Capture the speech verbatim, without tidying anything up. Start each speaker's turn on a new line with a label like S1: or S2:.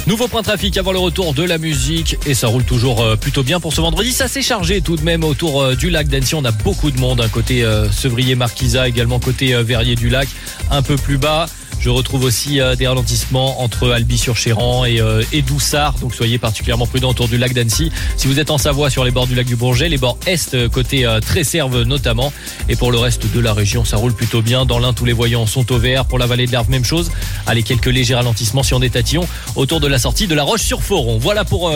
S1: Nouveau point de trafic avant le retour de la musique et ça roule toujours euh, plutôt bien pour ce vendredi. Ça s'est chargé tout de même autour euh, du lac d'Annecy. On a beaucoup de monde, hein, côté euh, Sevrier-Marquisat, également côté euh, Verrier du Lac, un peu plus bas. Je retrouve aussi euh, des ralentissements entre Albi-sur-Chéran et, euh, et Doussard. Donc soyez particulièrement prudents autour du lac d'Annecy. Si vous êtes en Savoie sur les bords du lac du Bourget, les bords est euh, côté euh, Tresserve notamment. Et pour le reste de la région, ça roule plutôt bien. Dans l'Ain, tous les voyants sont au vert. Pour la vallée de l'Arve, même chose. Allez, quelques légers ralentissements si on est tatillon autour de la sortie de la Roche-sur-Foron. Voilà pour... Euh,